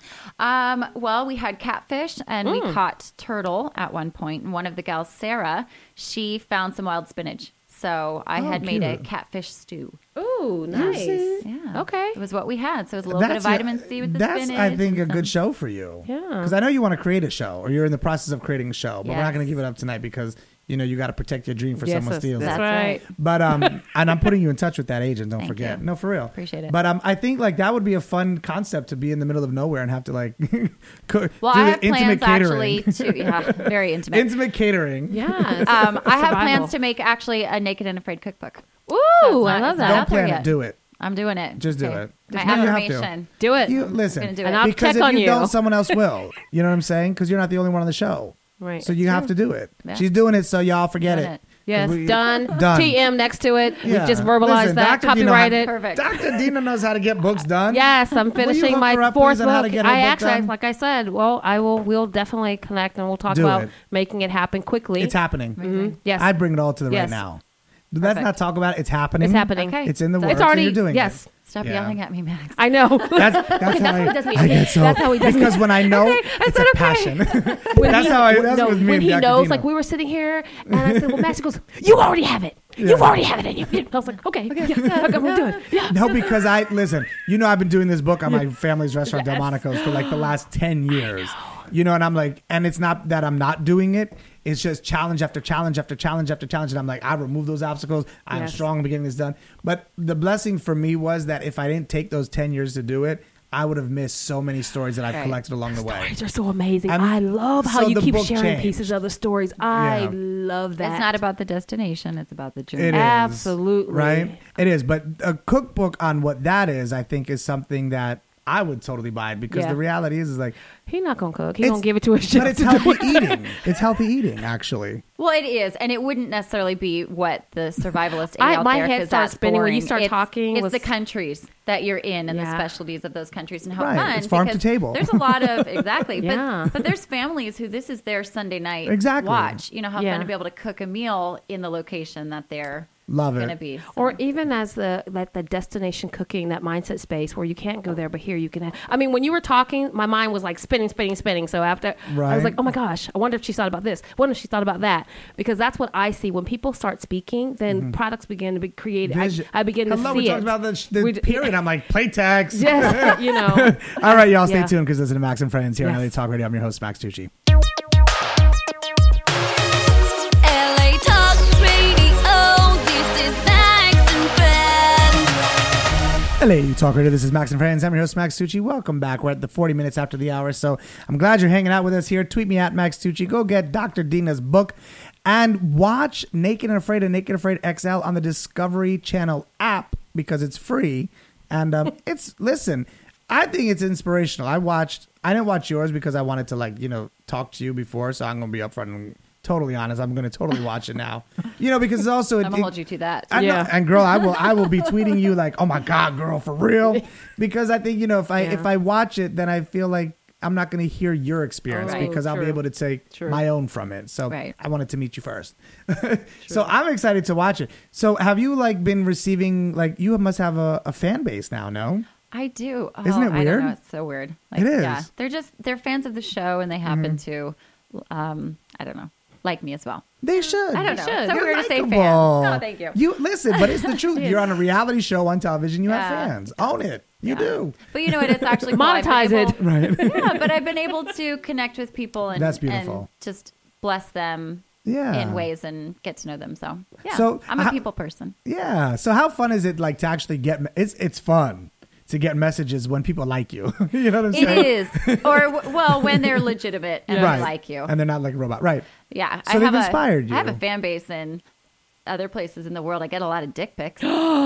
Um, well, we had catfish and Mm. we caught turtle at one point. And one of the gals, Sarah, she found some wild spinach. So I Oh, had made a cute. catfish stew. Ooh, nice. Yeah. Okay. It was what we had. So it was a little bit of vitamin C with the that's, spinach. I think, a and good some- show for you. Yeah. Because I know you want to create a show, or you're in the process of creating a show, but we're not Yes. going to give it up tonight because you know you got to protect your dream for Yes, someone that's- steals that's it. That's right. right. But um, and I'm putting you in touch with that agent. Don't Thank forget. you. No, for real. Appreciate it. But um, I think like that would be a fun concept to be in the middle of nowhere and have to like cook, Well, do I the have intimate plans catering. actually to, yeah, very intimate. Intimate catering. Yeah. um, I have Survival. plans to make actually a Naked and Afraid cookbook. Ooh, So it's I not- love it's not that. Don't out there plan it. yet. Do it. I'm doing it. Just do Okay. it. My No, you have to. affirmation. Do it. You listen. gonna do it. And I'll because check if on you you. don't, someone else will. You know what I'm saying? Because you're not the only one on the show. Right. So you have to do it. Yeah. She's doing it, so y'all forget Doing it. it. Yes, We- done. Done. T M next to it. Yeah. We've just verbalized Listen, that. Doctor Dino had- Copyrighted. Perfect. Doctor Dina knows how to get books done. Yes, I'm Will you finishing hook my her up, fourth please, on how to book. get her I book actually, done? like I said, well, I will. We'll definitely connect and we'll talk Do about it. making it happen quickly. It's happening. Mhm. Yes, I'd bring it all to the right Yes. now. Let's Perfect. not talk about it. It's happening. it's happening. Okay. It's in the So works. It's already. and you're doing yes, it. Stop Yeah. yelling at me, Max. I know. That's, that's how I, does me. I get so. That's how he does me. because when I know, Okay, I it's said a okay. passion. When That's he, how I- when- that's no, with me when and he Doctor knows, Dino. like we were sitting here, and I said, "Well, Max," he goes, "You already have it. You've Yeah. already have it in you." I was like, "Okay, okay, yeah, okay, we'll do it." Yeah. No, because I listen. You know, I've been doing this book on my family's restaurant, Delmonico's, for like the last ten years. You know, and I'm like, and it's not that I'm not doing it. It's just challenge after challenge after challenge after challenge, and I'm like, I remove those obstacles. I'm Yes. strong in getting this done. But the blessing for me was that if I didn't take those ten years to do it, I would have missed so many stories that I've Right. collected along the way. Stories are so amazing. I'm- I love how so you the keep book sharing changed. pieces of the stories. I Yeah. love that. It's not about the destination. It's about the journey. It is. Absolutely. Right? It is. But a cookbook on what that is, I think, is something that I would totally buy because Yeah. the reality is, is like, He's not gonna cook. He's It's- gonna give it to his chef. but it's to do healthy it. eating. It's healthy eating, actually. Well, it is, and it wouldn't necessarily be what the survivalist ate I- out my there, head 'cause starts that's spinning when you boring. start It's- talking It's with- the countries that you're in and the Yeah. specialties of those countries and how Right. fun. It's farm to because table. There's a lot of exactly, Yeah. but but there's families who this is their Sunday night Exactly. watch. You know how Yeah. fun to be able to cook a meal in the location that they're Love going to it. be. So- Or even as the like the destination cooking, that mindset space where you can't go there, but here you can. Have, I mean, when you were talking, my mind was like spinning, spinning, spinning. So after I Right. was like, oh my gosh, I wonder if she thought about this. I wonder if she thought about that. Because that's what I see when people start speaking. Then products begin to be created. I, Vision. I begin to Hello, see we it. talked about the, the We d- period. I'm like, Playtex. Yes, you know. All right, y'all, stay Yeah. tuned because this is Max and Friends here on Yes. L A Talk Radio. I'm your host, Max Tucci. L A Talk Radio, this is Max and Friends. L A Talk Radio. This is Max and Friends. I'm your host, Max Tucci. Welcome back. We're at the forty minutes after the hour, so I'm glad you're hanging out with us here. Tweet me at Max Tucci. Go get Doctor Dina's book and watch Naked and Afraid and Naked and Afraid X L on the Discovery Channel app because it's free. And um, it's, listen, I think it's inspirational. I watched, I didn't watch yours because I wanted to, like, you know, talk to you before, so I'm going to be upfront and totally honest, I'm going to totally watch it now. You know, because it's also I'm it, gonna hold you to that. I know, Yeah. and girl, I will I will be tweeting you like, oh my God, girl, for real. Because I think, you know, if I Yeah. if I watch it, then I feel like I'm not going to hear your experience Oh, because I'll be true. able to take True. my own from it. So Right. I wanted to meet you first. So I'm excited to watch it. So have you like been receiving like you must have a, a fan base now, no? I do. Oh, Isn't it I don't weird? know. It's so weird. Like, It is. Yeah, they're just they're fans of the show, and they happen to, um, I don't know, like me as well. They should. I don't know. should. It's so You're weird to say likable. fans. No, thank you. You listen, but it's the truth. You're on a reality show on television. You have Yeah. fans. Own it. You Yeah. do. But you know what? It's actually cool. I've been Monetize able- it. Right. Yeah, but I've been able to connect with people and That's beautiful. and just bless them Yeah. in ways and get to know them. So yeah, So, I'm a how- people person. Yeah. So how fun is it like to actually get? me- It's it's fun to get messages when people like you. You know what I'm It saying? is, or w- well, when they're legitimate and Right. they like you. and they're not like a robot. Right. Yeah, So I they've have a, inspired I have a you. fan base in other places in the world. I get a lot of dick pics.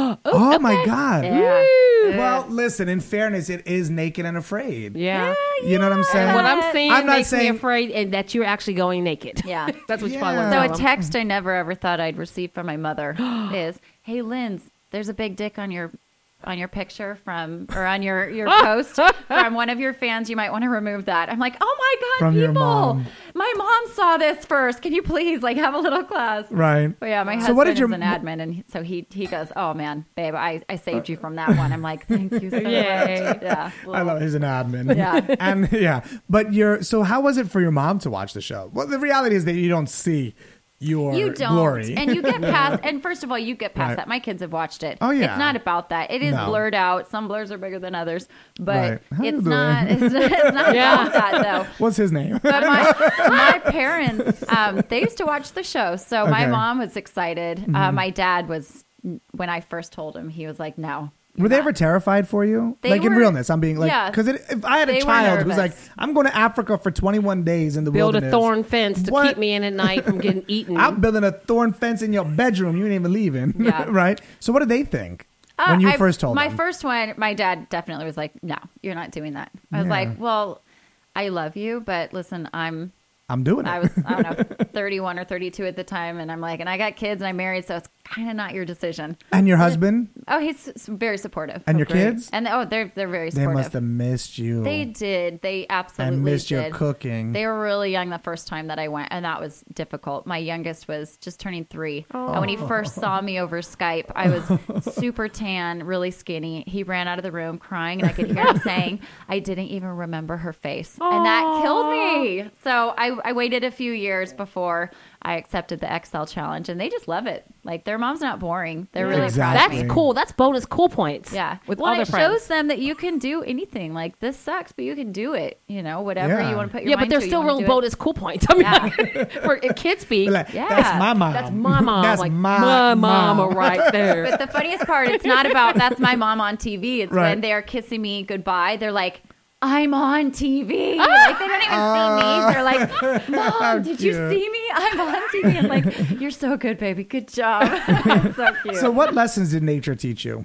Oh my God. Yeah. Well, listen. In fairness, it is Naked and Afraid. Yeah. You know what I'm saying? What I'm saying I'm not makes saying- me afraid and that you're actually going naked. Yeah. That's what you Yeah. probably want So to a tell them. text I never ever thought I'd receive from my mother is, "Hey, Linz, there's a big dick on your on your picture from or on your your post from one of your fans. You might want to remove that." I'm like, "Oh my God, From your people! mom. My mom saw this first. Can you please like have a little class?" Right. But yeah, my So husband what did your is an admin, and he, so he he goes, "Oh man, babe, I, I saved you from that one." I'm like, "Thank you so much." Yay. Yeah, I love he's an admin. Yeah. And yeah. But you're so how was it for your mom to watch the show? Well, the reality is that you don't see your You don't, glory. and you get past. And first of all, you get past Right. that. My kids have watched it. Oh, yeah. It's not about that. It is No. blurred out. Some blurs are bigger than others, but Right. How you it's doing? not. It's, it's not Yeah. about that though. What's his name? But my my parents, um, they used to watch the show, so my Okay. Mm-hmm. mom was excited. Uh, my dad was when I first told him, he was like, "No." Were they not. ever terrified for you? They like in were- realness, I'm being like, yeah. because if I had a They were child who's like, nervous. I'm going to Africa for twenty-one days in the Build a wilderness. thorn fence to What? keep me in at night from getting eaten. I'm building a thorn fence in your bedroom. You ain't even leaving. Yeah. Right? So what did they think Uh, when you I- first told my them? first one, my dad definitely was like, "No, you're not doing that." I was Yeah. like, "Well, I love you, but listen, I'm I'm doing it. I was I don't know thirty-one or thirty-two at the time, and I'm like, and I got kids and I'm married, so it's kind of not your decision." and your husband Oh, he's s- very supportive. and your great. kids? And oh, they're they're very They supportive. must have missed you. They did. They I absolutely missed your did. cooking. They were really young the first time that I went, and that was difficult. My youngest was just turning three. And when he first saw me over Skype, I was super tan, really skinny. He ran out of the room crying, and I could hear him saying, "I didn't even remember her face." And that killed me. So I, I waited a few years before I accepted the X L challenge, and they just love it. Like, their mom's not boring. They're really proud of Exactly. me. That's cool. That's bonus cool points. Yeah. With well, other it friends. shows them that you can do anything. Like, this sucks, but you can do it. You know, whatever Yeah. you want to put your Yeah, but mind they're to, you still wanna real do it. bonus cool points. I mean, Yeah. for kid speak. Like, Yeah. That's my mom. That's my mom. That's like, my, my mom. mama right there. But the funniest part, it's not about that's my mom on T V. It's Right. when they're kissing me goodbye. They're like, "I'm on T V." Like, they don't even see me. They're like, "Mom, did you cute. see me? I'm on T V." I'm like, "You're so good, baby. Good job." So cute. So what lessons did nature teach you?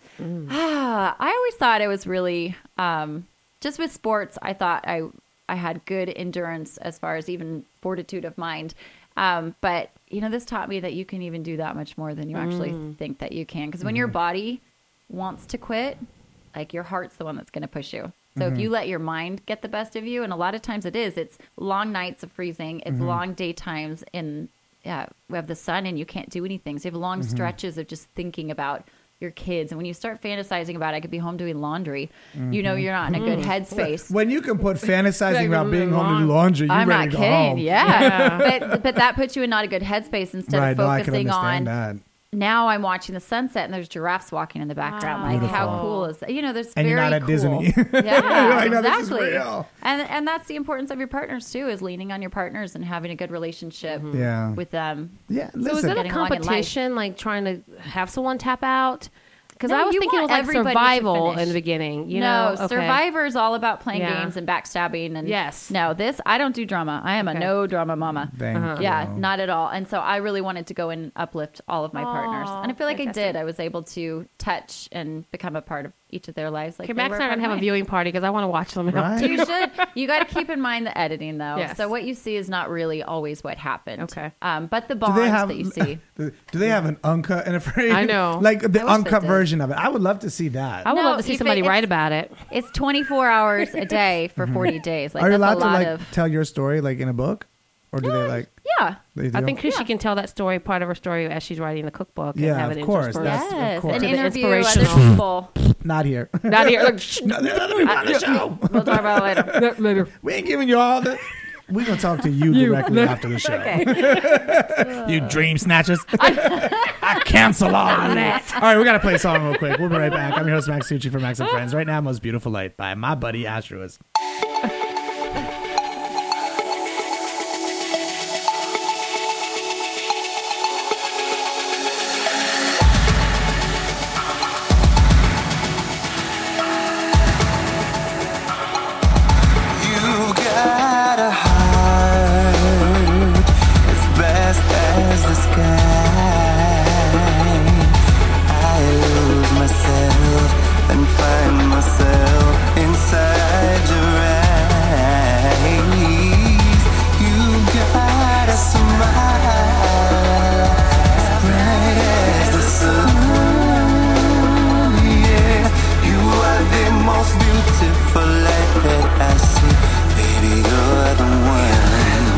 Ah, I always thought it was really um, just with sports. I thought I I had good endurance as far as even fortitude of mind. Um, but you know, this taught me that you can even do that much more than you actually think that you can. Because when your body wants to quit, like, your heart's the one that's going to push you. So if you let your mind get the best of you, and a lot of times it is, it's long nights of freezing, it's long daytimes in yeah, we have the sun and you can't do anything. So you have long stretches of just thinking about your kids. And when you start fantasizing about, I could be home doing laundry, you know, you're not in a good headspace. When you can put fantasizing Like, about being home to do lawn- laundry, you're I'm ready not to go kidding. home. Yeah. but but that puts you in not a good headspace instead Right, of no, I can focusing on understand that. now I'm watching the sunset and there's giraffes walking in the background. Like, Beautiful. how cool is that? You know, there's And very you're not at cool. Disney. Yeah, You're like, no, this is exactly. real. And and that's the importance of your partners too, is leaning on your partners and having a good relationship Yeah. with them. Yeah, So is listen. it a Getting along in life. competition, like trying to have someone tap out? Because No, I was you thinking it want was like everybody to survival finish. in the beginning. You no, know, okay. Survivor is all about playing Yeah. games and backstabbing. And Yes. no, this I don't do drama. I am Okay. a no drama mama. Thank Uh-huh. Yeah, you. not at all. And so I really wanted to go and uplift all of my partners, Aw, and I feel like fantastic. I did. I was able to touch and become a part of each of their lives. Like Okay, they Max were and I are part going to of have a mine. viewing party because I want to watch them. now, Right. too. You should. You got to keep in mind the editing, though. Yes. So what you see is not really always what happened. Okay. Um, but the Do bonds they have? that you see. Do they have an uncut and a frame? I know. like the I wish they uncut did. version of it. I would love to see that. I would No, love to see if somebody it- write it's- about it. It's twenty-four hours a day for forty days. Like Are you that's allowed a to lot like of. tell your story like in a book, or do they like? Yeah. They do? I think 'cause she can tell that story, part of her story, as she's writing the cookbook. Yeah, and have of it course, interspersed. that's- of Yes. course. And To the interview other inspirational- people. not here. Not here. Like, shh, No, let me run the show. We'll talk about it later. later. We ain't giving you all the. We're gonna talk to you directly after the show. Okay. You dream snatchers. I cancel all of that. All right, we gotta play a song real quick. We'll be right back. I'm your host Max Tucci for Max and Friends. Right now, Most Beautiful Light by my buddy Astruis. You've got a heart as vast as the sky. I lose myself and find myself inside your eyes. You've got a smile as bright as the sun. Yeah, you are the most beautiful light that I see. Baby, you're the one.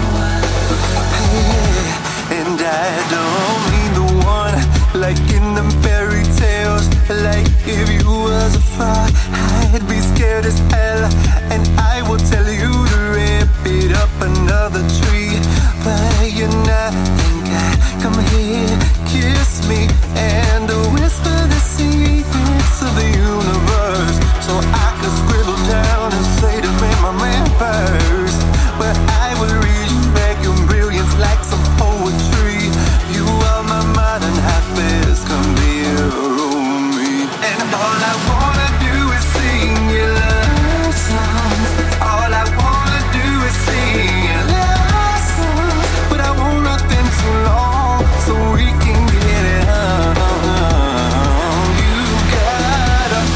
Yeah, and I don't mean the one like in the fairy tales. Like if you was a frog, I'd be scared as hell. And I will tell you to rip it up another tree. But you're not, thank God. Come here, kiss me, and whisper the secrets of the universe. So I can scribble down and say to me, my man first. But I will read you back your brilliance like some poetry. You are my modern happiness, come here, roll me. And all I wanna do is sing your love songs. All I wanna do is sing your love songs. But I want nothing too long, so we can get it on. You got a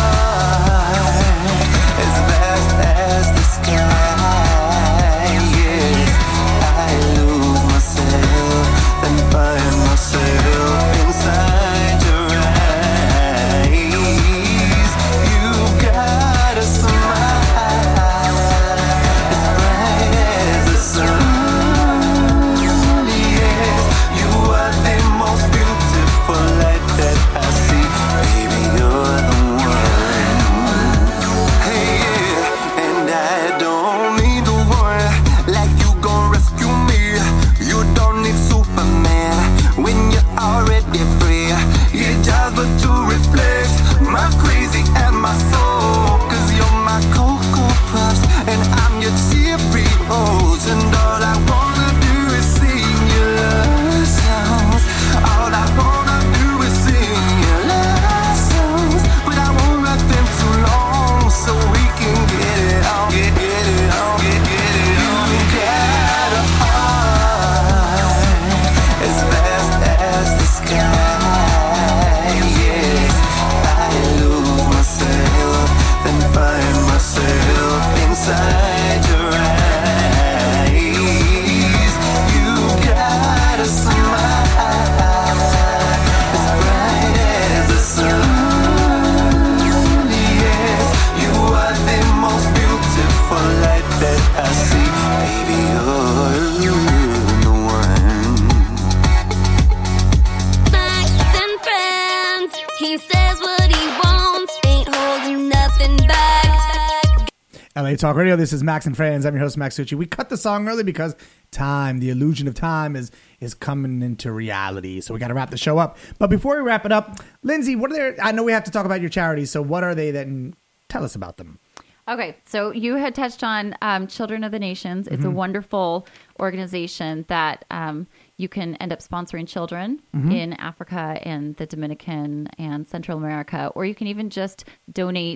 heart as vast as the sky. Yes, I lose myself and find myself inside your eyes. You got a smile as bright as the sun. Yes, you are the most beautiful light that I see. Baby, you're the one. Hey, yeah, and I don't need the one like you gon' rescue me. You don't need Superman when you're already free. You're just but to replace my crazy and my soul. Cause you're my Cocoa Puffs and I'm your Cheerios. And all I wanna do is sing your love songs. All I wanna do is sing your love songs. But I won't let them too long, so we can get it on. Get, get it on, get, get it on. You got a heart as vast as the sky. Yes, I lose myself, then find myself inside your eyes. You got a smile as bright as the sun. Yes, you are the most beautiful light that I see. Baby, you're the one. Max and friends. He says what he wants, ain't holding nothing back. L A Talk Radio. This is Max and Friends. I'm your host Max Tucci. We cut the song early because time, the illusion of time, is is coming into reality. So we got to wrap the show up. But before we wrap it up, Lindsay, what are there? I know we have to talk about your charities. So what are they? Then tell us about them. Okay, so you had touched on um, Children of the Nations. It's a wonderful organization that um, you can end up sponsoring children in Africa and the Dominican and Central America, or you can even just donate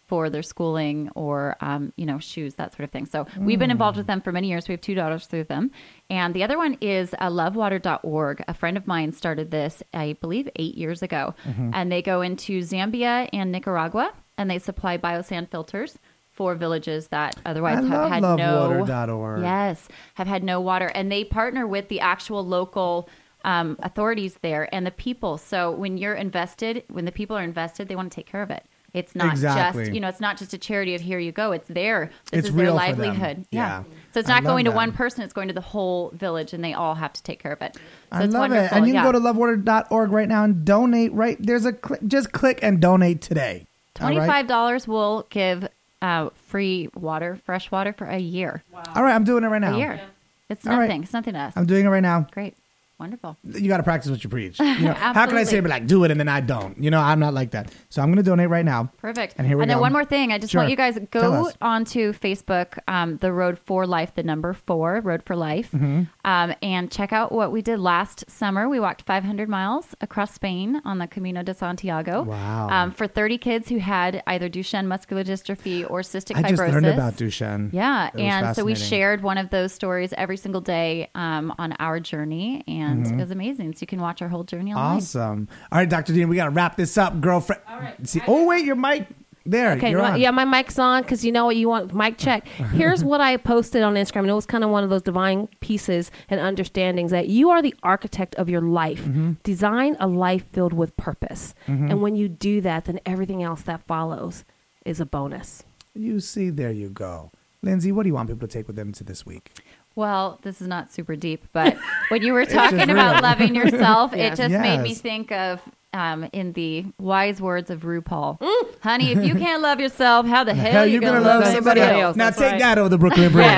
for their schooling or, um, you know, shoes, that sort of thing. So we've been involved with them for many years. We have two daughters through them. And the other one is uh, love water dot org. A friend of mine started this, I believe, eight years ago. And they go into Zambia and Nicaragua, and they supply biosand filters for villages that otherwise I have love had love no water dot org. Yes, have had no water. And they partner with the actual local um, authorities there and the people. So when you're invested, when the people are invested, they want to take care of it. It's not Exactly. just, you know, it's not just a charity of here you go. It's their, this It's is their real for them. livelihood. Yeah. So it's I not love going to that. one person, it's going to the whole village and they all have to take care of it. So I it's love wonderful. it. And you yeah. can go to love water dot org right now and donate. Right there's a click. Just click and donate today. All right? twenty-five dollars will give uh, free water, fresh water for a year. All right, I'm doing it right now. A year. It's All right. nothing. It's nothing to us. I'm doing it right now. Great. Wonderful. You got to practice what you preach. You know, how can I say, Absolutely. but like, do it and then I don't? You know, I'm not like that. So I'm going to donate right now. Perfect. And here we and then go. one more thing. I just Sure. want you guys to Tell go us. onto Facebook, um, the Road for Life, the number four, Road for Life, Mm-hmm. um, and check out what we did last summer. We walked five hundred miles across Spain on the Camino de Santiago. Wow. Um, for thirty kids who had either Duchenne muscular dystrophy or cystic I fibrosis. just learned about Duchenne. Yeah, It was and so we fascinating. shared one of those stories every single day um, on our journey, and Mm-hmm. it was amazing. So you can watch our whole journey online. Awesome. All right, Doctor Dean, we got to wrap this up, girlfriend. All right. See, oh, wait, your mic. There, Okay, you're well, on. yeah, my mic's on because you know what you want. Mic check. Here's what I posted on Instagram, and it was kind of one of those divine pieces and understandings that you are the architect of your life. Mm-hmm. Design a life filled with purpose, and when you do that, then everything else that follows is a bonus. You see, there you go. Lindsay, what do you want people to take with them to this week? Well, this is not super deep, but when you were just talking about real. loving yourself, Yes. it just made me Yes. think of um, in the wise words of RuPaul, honey, if you can't love yourself, how the hell, Hell, are you you gonna, gonna love love somebody somebody else? Now That's take right. that over the Brooklyn Bridge.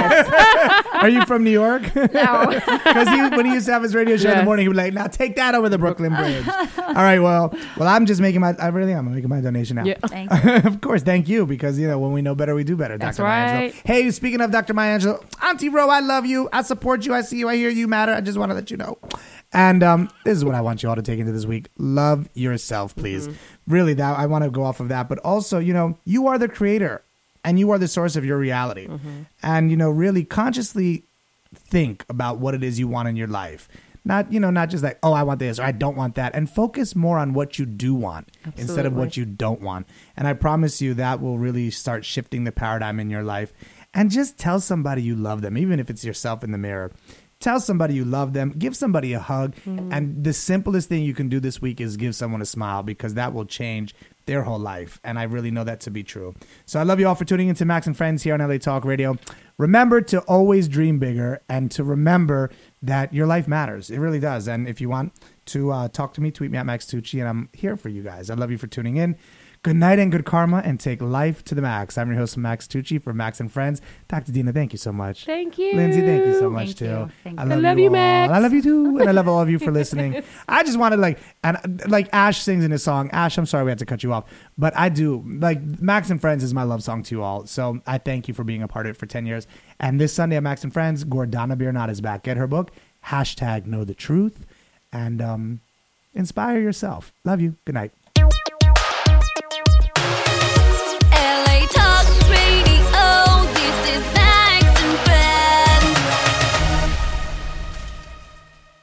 yes. Are you from New York? No. Because he, when he used to have his radio show in the Yes. morning, he would like, now take that over the Brooklyn Bridge. All right, well, well, I'm just making my, I really am. I'm making my donation now. Yeah. Thank you. Of course, thank you, because, you know, when we know better, we do better, That's Doctor Maya right. Angelou. Hey, speaking of Doctor Maya Angelou, Auntie Ro, I love you. I support you. I see you. I hear you matter. I just want to let you know. And um, this is what I want you all to take into this week. Love yourself, please. Really, that I want to go off of that. But also, you know, you are the creator and you are the source of your reality. And, you know, really consciously think about what it is you want in your life. Not, you know, not just like, oh, I want this or I don't want that. And focus more on what you do want instead of Absolutely. what you don't want. And I promise you that will really start shifting the paradigm in your life. And just tell somebody you love them, even if it's yourself in the mirror. Tell somebody you love them. Give somebody a hug. And the simplest thing you can do this week is give someone a smile, because that will change their whole life. And I really know that to be true. So I love you all for tuning into Max and Friends here on L A Talk Radio. Remember to always dream bigger and to remember that your life matters. It really does. And if you want to uh, talk to me, tweet me at Max Tucci, and I'm here for you guys. I love you for tuning in. Good night and good karma, and take life to the max. I'm your host, Max Tucci, for Max and Friends. Doctor Dina, thank you so much. Thank you. Lindsay, thank you so much Thank too. you. Thank I you. love, I love you, you, all. Max. I love you too, and I love all of you for listening. I just wanted like, and like Ash sings in his song. Ash, I'm sorry we had to cut you off, but I do like Max and Friends is my love song to you all. So I thank you for being a part of it for ten years. And this Sunday at Max and Friends, Gordana Biernat is back. Get her book, hashtag Know the Truth, and um, inspire yourself. Love you. Good night.